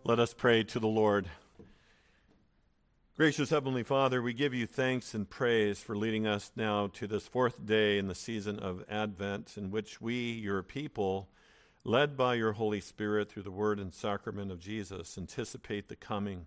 Let us pray to the Lord. Gracious Heavenly Father, we give you thanks and praise for leading us now to this fourth day in the season of Advent, in which we, your people, led by your Holy Spirit through the word and sacrament of Jesus, anticipate the coming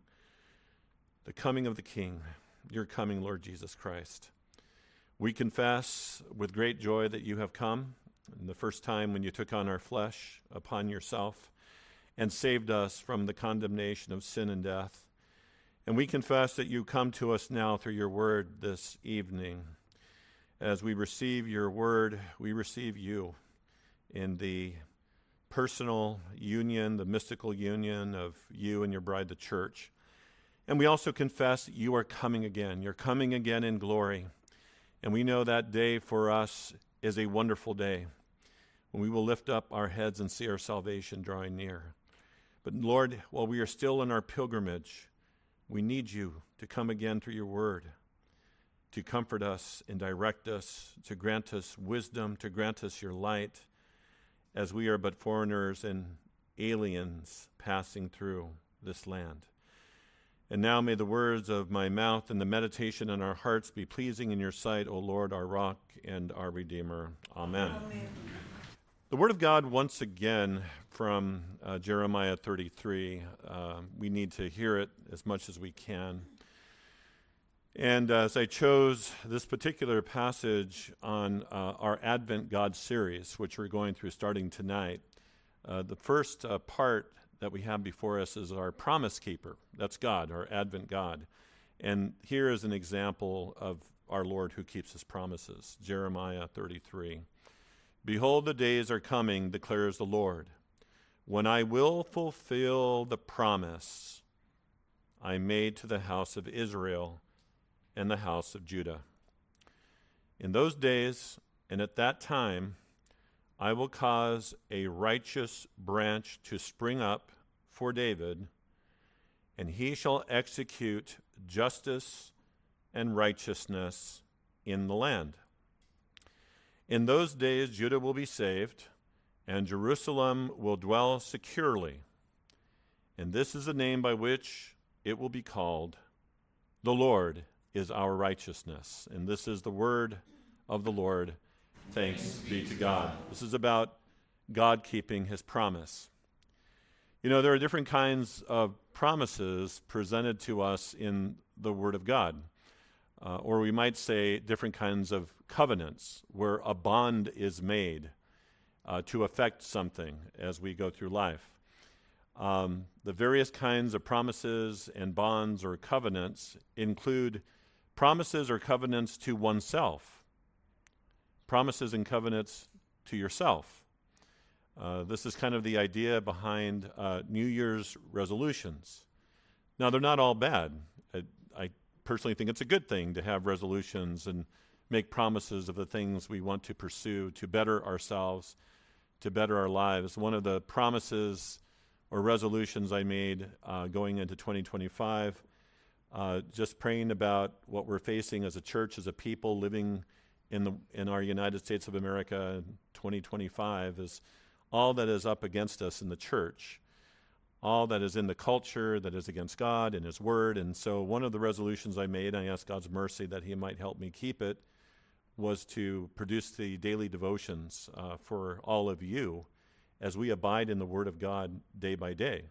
of the King, your coming, Lord Jesus Christ. We confess with great joy that you have come, and the first time when you took on our flesh upon yourself and saved us from the condemnation of sin and death. And we confess that you come to us now through your word this evening. As we receive your word, we receive you in the personal union, the mystical union of you and your bride, the church. And we also confess that you are coming again. You're coming again in glory. And we know that day for us is a wonderful day when we will lift up our heads and see our salvation drawing near. But Lord, while we are still in our pilgrimage, we need you to come again through your word, to comfort us and direct us, to grant us wisdom, to grant us your light, as we are but foreigners and aliens passing through this land. And now may the words of my mouth and the meditation in our hearts be pleasing in your sight, O Lord, our rock and our Redeemer. Amen. Amen. The word of God, once again, from Jeremiah 33. We need to hear it as much as we can. And as I chose this particular passage on our Advent God series, which we're going through starting tonight, the first part that we have before us is our promise keeper. That's God, our Advent God. And here is an example of our Lord who keeps his promises. Jeremiah 33. Behold, the days are coming, declares the Lord, when I will fulfill the promise I made to the house of Israel and the house of Judah. In those days and at that time, I will cause a righteous branch to spring up for David, and he shall execute justice and righteousness in the land. In those days, Judah will be saved, and Jerusalem will dwell securely. And this is the name by which it will be called, the Lord is our righteousness. And this is the word of the Lord. Thanks be to God. This is about God keeping his promise. You know, there are different kinds of promises presented to us in the Word of God. Or we might say different kinds of covenants where a bond is made to affect something as we go through life. The various kinds of promises and bonds or covenants include promises or covenants to oneself, promises and covenants to yourself. This is kind of the idea behind New Year's resolutions. Now, they're not all bad. I personally think it's a good thing to have resolutions and make promises of the things we want to pursue to better ourselves, to better our lives. One of the promises or resolutions I made going into 2025, just praying about what we're facing as a church, as a people living in our United States of America in 2025, is all that is up against us in the church, all that is in the culture that is against God and his word. And so one of the resolutions I made, I asked God's mercy that he might help me keep it, was to produce the daily devotions for all of you as we abide in the word of God day by day.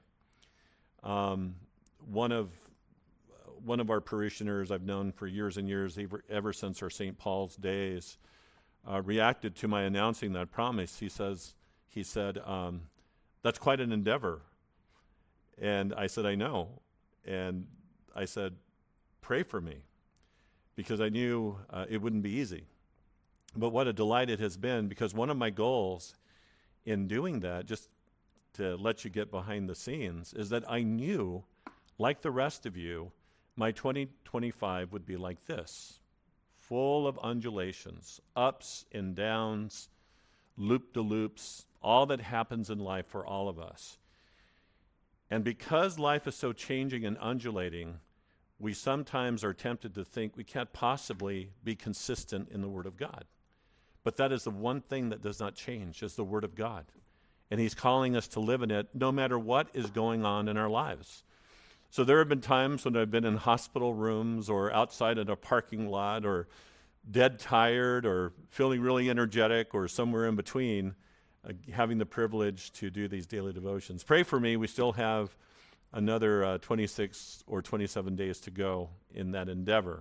One of our parishioners I've known for years and years, ever since our St. Paul's days, reacted to my announcing that promise. He said, that's quite an endeavor. And I said, I know. And I said, pray for me, because I knew it wouldn't be easy. But what a delight it has been, because one of my goals in doing that, just to let you get behind the scenes, is that I knew, like the rest of you, my 2025 would be like this, full of undulations, ups and downs, loop-de-loops, all that happens in life for all of us. And because life is so changing and undulating, we sometimes are tempted to think we can't possibly be consistent in the Word of God. But that is the one thing that does not change, is the Word of God. and he's calling us to live in it no matter what is going on in our lives. So there have been times when I've been in hospital rooms or outside in a parking lot or dead tired or feeling really energetic or somewhere in between, having the privilege to do these daily devotions. Pray for me. We still have another 26 or 27 days to go in that endeavor.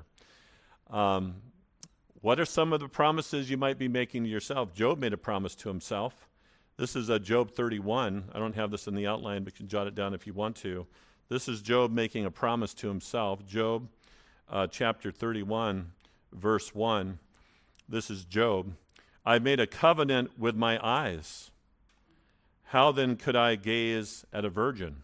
What are some of the promises you might be making to yourself? Job made a promise to himself. This is Job 31. I don't have this in the outline, but you can jot it down if you want to. This is Job making a promise to himself. Job chapter 31, verse 1. This is Job. I made a covenant with my eyes. How then could I gaze at a virgin?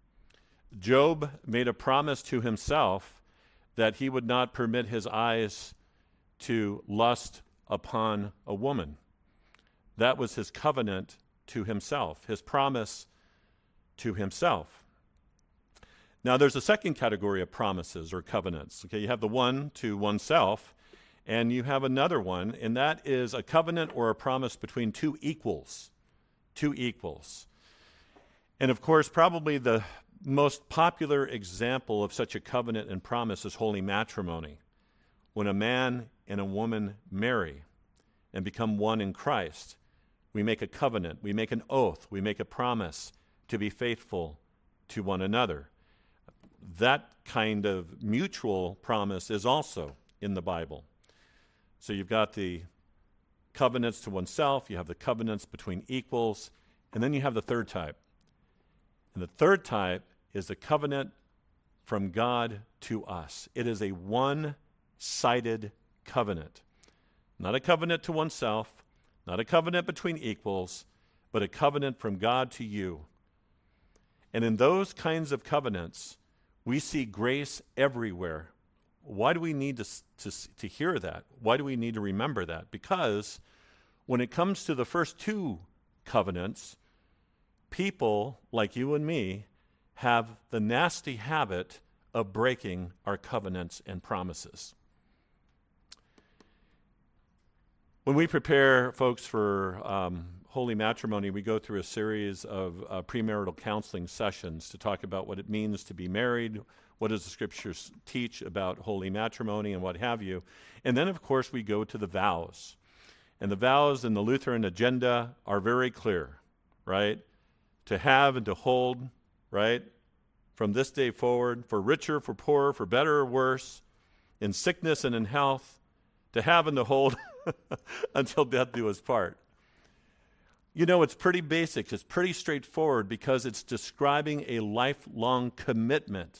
Job made a promise to himself that he would not permit his eyes to lust upon a woman. That was his covenant to himself, his promise to himself. Now, there's a second category of promises or covenants. Okay, you have the one to oneself, and you have another one, and that is a covenant or a promise between two equals. Two equals. And of course, probably the most popular example of such a covenant and promise is holy matrimony. When a man and a woman marry and become one in Christ, we make a covenant, we make an oath, we make a promise to be faithful to one another. That kind of mutual promise is also in the Bible. So you've got the covenants to oneself, you have the covenants between equals, and then you have the third type. And the third type is the covenant from God to us. It is a one-sided covenant. Not a covenant to oneself, not a covenant between equals, but a covenant from God to you. And in those kinds of covenants, we see grace everywhere. Why do we need to hear that? Why do we need to remember that? Because when it comes to the first two covenants, people like you and me have the nasty habit of breaking our covenants and promises. When we prepare folks for holy matrimony, we go through a series of premarital counseling sessions to talk about what it means to be married, what does the Scriptures teach about holy matrimony, and what have you. And then, of course, we go to the vows. And the vows in the Lutheran agenda are very clear, right? To have and to hold, right? From this day forward, for richer, for poorer, for better or worse, in sickness and in health, to have and to hold until death do us part. You know, it's pretty basic. It's pretty straightforward because it's describing a lifelong commitment.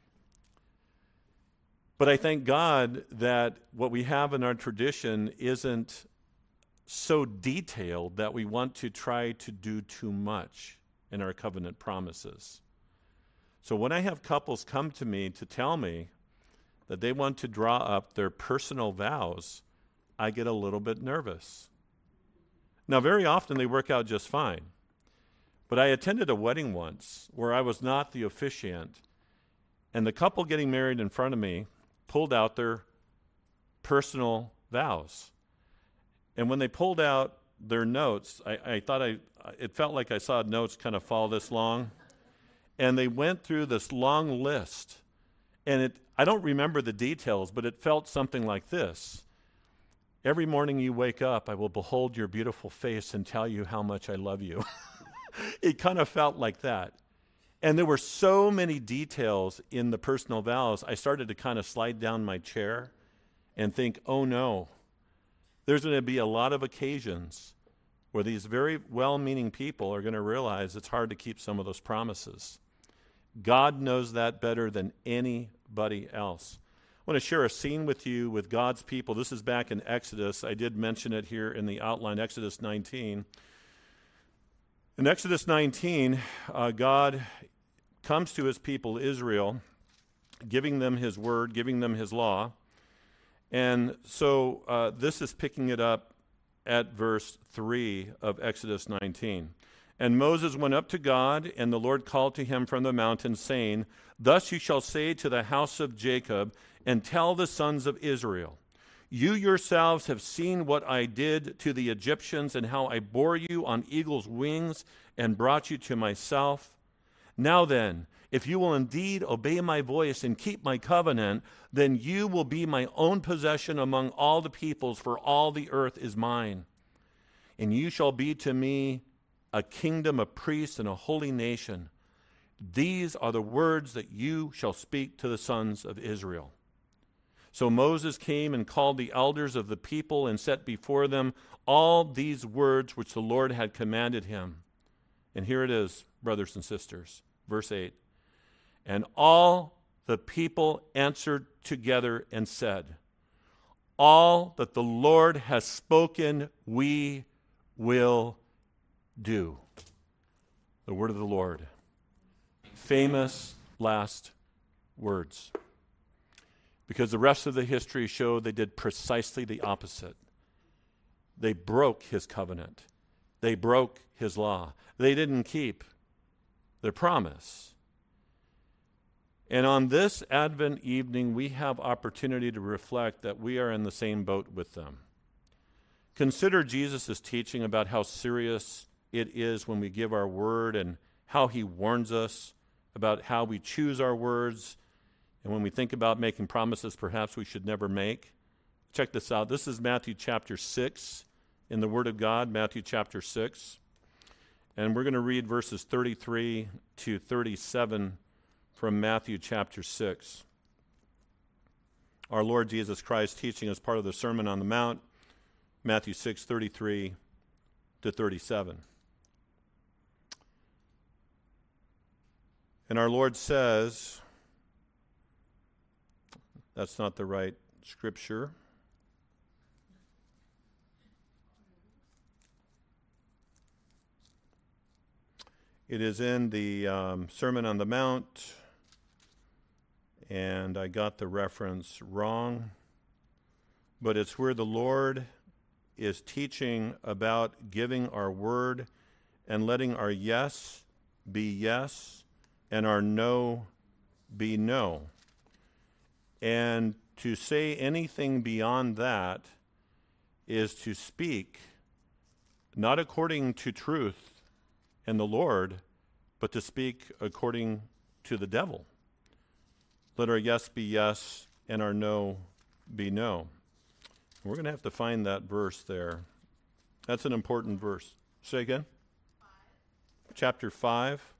But I thank God that what we have in our tradition isn't so detailed that we want to try to do too much in our covenant promises. So when I have couples come to me to tell me that they want to draw up their personal vows, I get a little bit nervous. Now, very often they work out just fine. But I attended a wedding once where I was not the officiant, and the couple getting married in front of me pulled out their personal vows. And when they pulled out their notes, it felt like I saw notes kind of fall this long. And they went through this long list. And I don't remember the details, but it felt something like this. Every morning you wake up, I will behold your beautiful face and tell you how much I love you. It kind of felt like that. And there were so many details in the personal vows, I started to kind of slide down my chair and think, oh no, there's going to be a lot of occasions where these very well-meaning people are going to realize it's hard to keep some of those promises. God knows that better than anybody else. I want to share a scene with you with God's people. This is back in Exodus. I did mention it here in the outline, Exodus 19. In Exodus 19, God comes to his people, Israel, giving them his word, giving them his law. And so this is picking it up at verse 3 of Exodus 19. And Moses went up to God, and the Lord called to him from the mountain, saying, Thus you shall say to the house of Jacob, and tell the sons of Israel, You yourselves have seen what I did to the Egyptians and how I bore you on eagle's wings and brought you to myself. Now then, if you will indeed obey my voice and keep my covenant, then you will be my own possession among all the peoples, for all the earth is mine. And you shall be to me a kingdom of priests and a holy nation. These are the words that you shall speak to the sons of Israel. So Moses came and called the elders of the people and set before them all these words which the Lord had commanded him. And here it is, brothers and sisters, verse 8. And all the people answered together and said, all that the Lord has spoken, we will do. The word of the Lord. Famous last words. Because the rest of the history showed they did precisely the opposite. They broke his covenant. They broke his law. They didn't keep their promise. And on this Advent evening, we have opportunity to reflect that we are in the same boat with them. Consider Jesus' teaching about how serious it is when we give our word and how he warns us about how we choose our words. And when we think about making promises perhaps we should never make. Check this out. This is Matthew chapter 6 in the Word of God, Matthew chapter 6. And we're going to read verses 33 to 37 from Matthew chapter 6. Our Lord Jesus Christ teaching as part of the Sermon on the Mount, Matthew 6, 33 to 37. And our Lord says, that's not the right scripture. It is in the Sermon on the Mount, and I got the reference wrong, but it's where the Lord is teaching about giving our word and letting our yes be yes and our no be no. And to say anything beyond that is to speak not according to truth and the Lord, but to speak according to the devil. Let our yes be yes and our no be no. We're going to have to find that verse there. That's an important verse. Say again. 5. Chapter 5.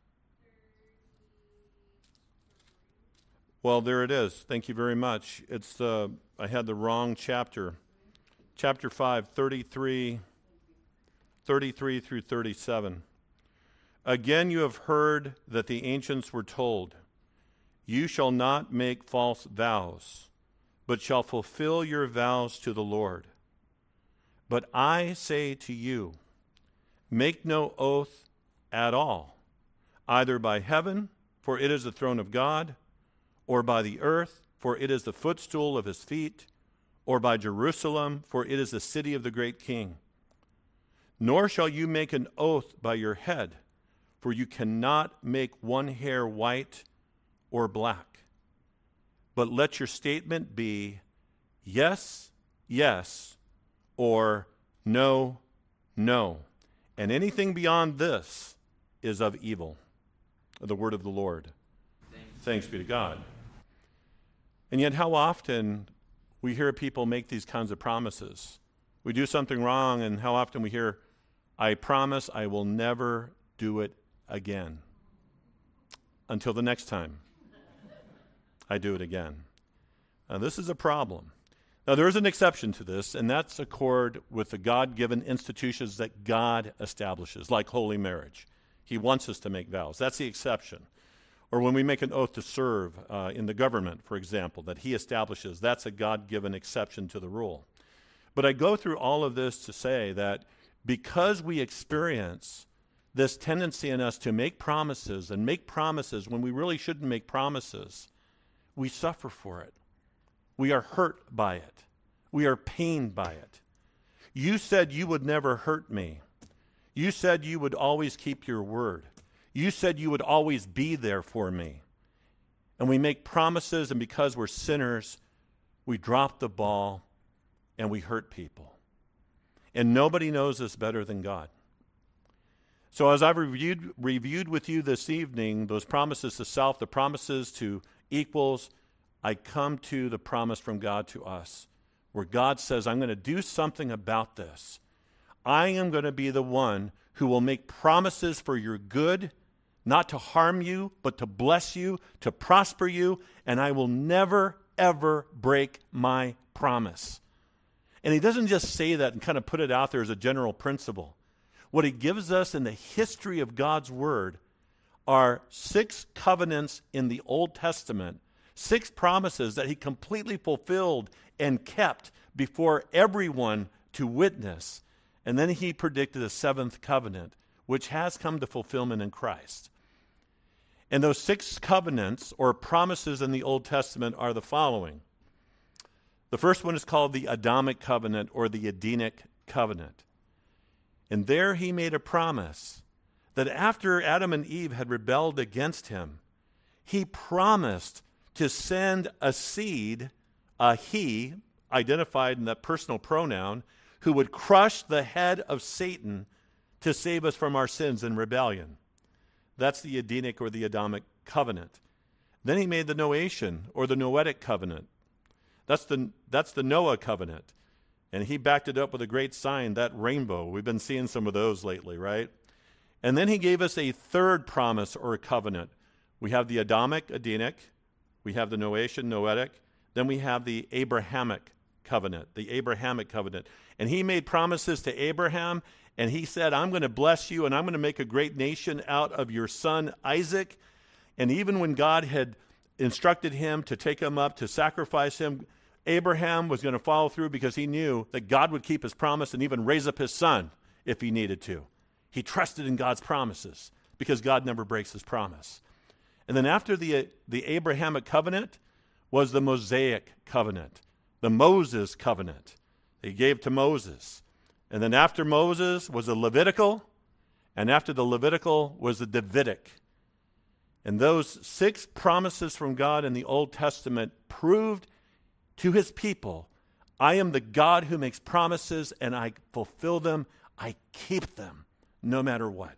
Well, there it is. Thank you very much. I had the wrong chapter. Chapter 5, 33 through 37. Again, you have heard that the ancients were told, you shall not make false vows, but shall fulfill your vows to the Lord. But I say to you, make no oath at all, either by heaven, for it is the throne of God, or by the earth, for it is the footstool of his feet, or by Jerusalem, for it is the city of the great king. Nor shall you make an oath by your head, for you cannot make one hair white or black. But let your statement be yes, yes, or no, no. And anything beyond this is of evil. The word of the Lord. Thanks be to God. And yet how often we hear people make these kinds of promises. We do something wrong, and how often we hear, I promise I will never do it again. Until the next time I do it again. Now, this is a problem. Now, there is an exception to this, and that's accord with the God-given institutions that God establishes, like holy marriage. He wants us to make vows. That's the exception. Or when we make an oath to serve in the government, for example, that he establishes, that's a God-given exception to the rule. But I go through all of this to say that because we experience this tendency in us to make promises and make promises when we really shouldn't make promises, we suffer for it. We are hurt by it. We are pained by it. You said you would never hurt me. You said you would always keep your word. You said you would always be there for me. And we make promises, and because we're sinners, we drop the ball and we hurt people. And nobody knows this better than God. So as I've reviewed with you this evening, those promises to self, the promises to equals, I come to the promise from God to us, where God says, I'm going to do something about this. I am going to be the one who will make promises for your good, not to harm you, but to bless you, to prosper you, and I will never, ever break my promise. And he doesn't just say that and kind of put it out there as a general principle. What he gives us in the history of God's word are 6 covenants in the Old Testament, 6 promises that he completely fulfilled and kept before everyone to witness. And then he predicted a 7th covenant, which has come to fulfillment in Christ. And those 6 covenants or promises in the Old Testament are the following. The first one is called the Adamic covenant or the Edenic covenant. And there he made a promise that after Adam and Eve had rebelled against him, he promised to send a seed, a he, identified in that personal pronoun, who would crush the head of Satan to save us from our sins and rebellion. That's the Edenic or the Adamic covenant. Then he made the Noachian or the Noetic covenant. That's the Noah covenant. And he backed it up with a great sign, that rainbow. We've been seeing some of those lately, right? And then he gave us a third promise or a covenant. We have the Adamic, Edenic. We have the Noachian, Noetic. Then we have the Abrahamic covenant, the Abrahamic covenant. And he made promises to Abraham, and he said, I'm going to bless you, and I'm going to make a great nation out of your son Isaac. And even when God had instructed him to take him up to sacrifice him, Abraham was going to follow through because he knew that God would keep his promise and even raise up his son if he needed to. He trusted in God's promises because God never breaks his promise. And then after the Abrahamic covenant was the Mosaic covenant, the Moses covenant he gave to Moses. And then after Moses was the Levitical, and after the Levitical was the Davidic. And those 6 promises from God in the Old Testament proved to his people, I am the God who makes promises and I fulfill them, I keep them, no matter what.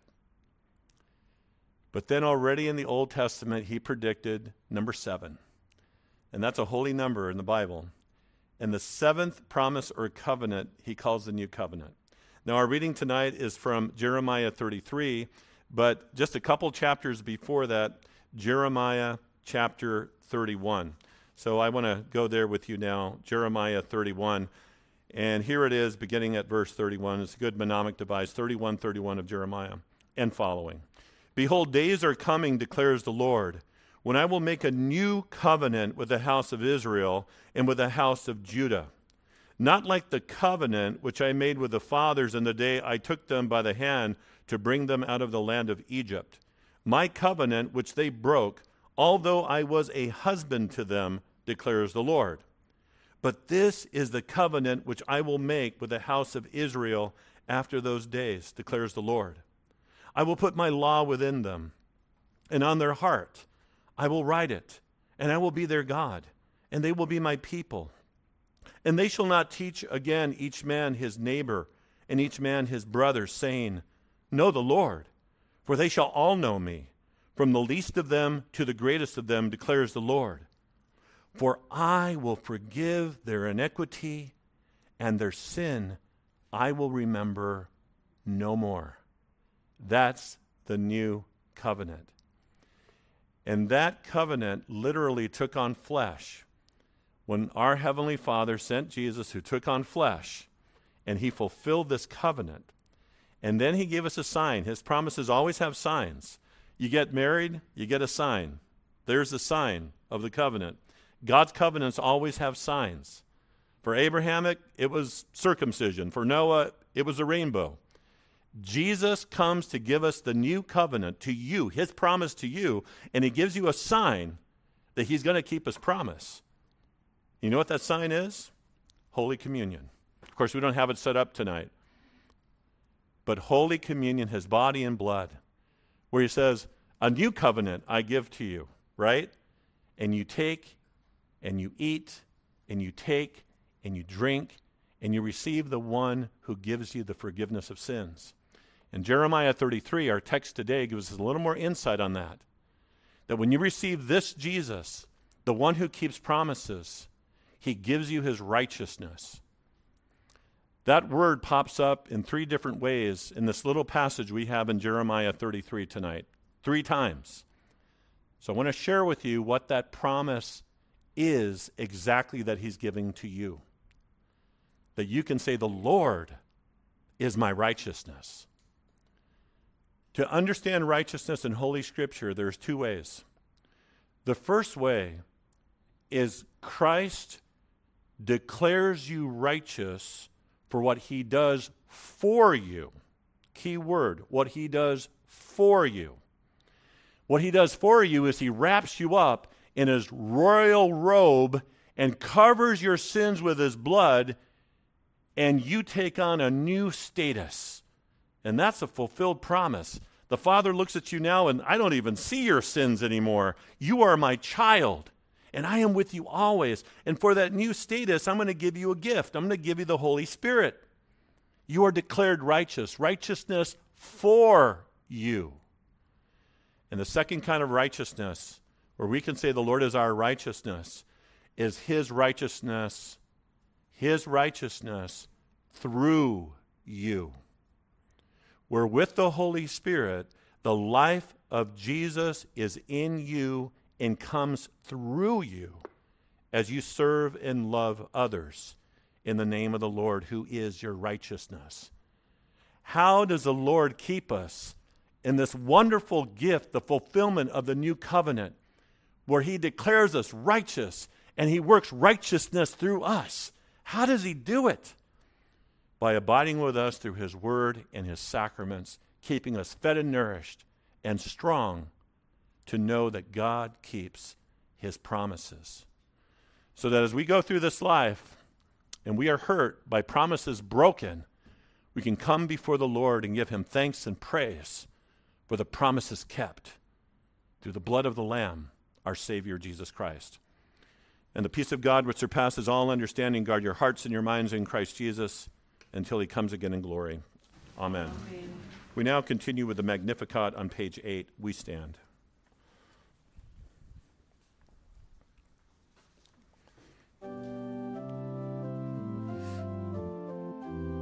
But then already in the Old Testament, he predicted number 7. And that's a holy number in the Bible. And the 7th promise or covenant he calls the new covenant. Now our reading tonight is from Jeremiah 33, but just a couple chapters before that, Jeremiah chapter 31. So I want to go there with you now, Jeremiah 31. And here it is, beginning at verse 31. It's a good mnemonic device, 31:31 of Jeremiah and following. Behold, days are coming, declares the Lord, when I will make a new covenant with the house of Israel and with the house of Judah. Not like the covenant which I made with the fathers in the day I took them by the hand to bring them out of the land of Egypt. My covenant which they broke, although I was a husband to them, declares the Lord. But this is the covenant which I will make with the house of Israel after those days, declares the Lord. I will put my law within them, and on their heart I will write it, and I will be their God, and they will be my people. And they shall not teach again each man his neighbor, and each man his brother, saying, Know the Lord, for they shall all know me, from the least of them to the greatest of them, declares the Lord. For I will forgive their iniquity, and their sin I will remember no more. That's the new covenant. And that covenant literally took on flesh when our Heavenly Father sent Jesus, who took on flesh, and he fulfilled this covenant. And then he gave us a sign. His promises always have signs. You get married, you get a sign. There's the sign of the covenant. God's covenants always have signs. For Abraham, it was circumcision. For Noah, it was a rainbow. Jesus comes to give us the new covenant to you, his promise to you, and he gives you a sign that he's going to keep his promise. You know what that sign is? Holy Communion. Of course, we don't have it set up tonight. But Holy Communion, his body and blood, where he says, a new covenant I give to you, right? And you take and you eat and you take and you drink and you receive the one who gives you the forgiveness of sins. In Jeremiah 33, our text today gives us a little more insight on that. That when you receive this Jesus, the one who keeps promises, he gives you his righteousness. That word pops up in 3 different ways in this little passage we have in Jeremiah 33 tonight, 3 times. So I want to share with you what that promise is exactly that he's giving to you. That you can say, the Lord is my righteousness. To understand righteousness in Holy Scripture, there's 2 ways. The first way is Christ declares you righteous for what he does for you. Key word, what he does for you. What he does for you is he wraps you up in his royal robe and covers your sins with his blood, and you take on a new status. And that's a fulfilled promise. The Father looks at you now, and I don't even see your sins anymore. You are my child, and I am with you always. And for that new status, I'm going to give you a gift. I'm going to give you the Holy Spirit. You are declared righteous, righteousness for you. And the second kind of righteousness, where we can say the Lord is our righteousness, is his righteousness through you. Where with the Holy Spirit, the life of Jesus is in you and comes through you as you serve and love others in the name of the Lord, who is your righteousness. How does the Lord keep us in this wonderful gift, the fulfillment of the new covenant, where he declares us righteous and he works righteousness through us? How does he do it? By abiding with us through his word and his sacraments, keeping us fed and nourished and strong to know that God keeps his promises. So that as we go through this life and we are hurt by promises broken, we can come before the Lord and give him thanks and praise for the promises kept through the blood of the Lamb, our Savior, Jesus Christ. And the peace of God, which surpasses all understanding, guard your hearts and your minds in Christ Jesus until he comes again in glory. Amen. Amen. We now continue with the Magnificat on page 8. We stand.